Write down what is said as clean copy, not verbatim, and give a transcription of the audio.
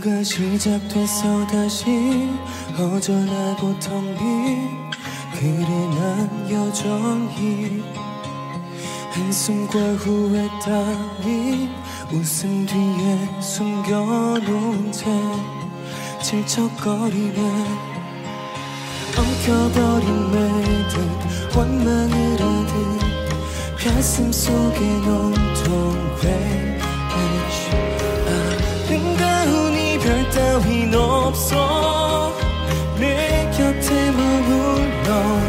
뭔가 시작됐어 다시 허전하고 텅 빈 그래 난 여전히 한숨과 후회 따윈 웃음 뒤에 숨겨놓은 채 질척거리네 엉켜버린 매듭 원망을 하듯 가슴 속에 온통 회의시 아름다운 이별 따윈 없어 내 곁에 머물러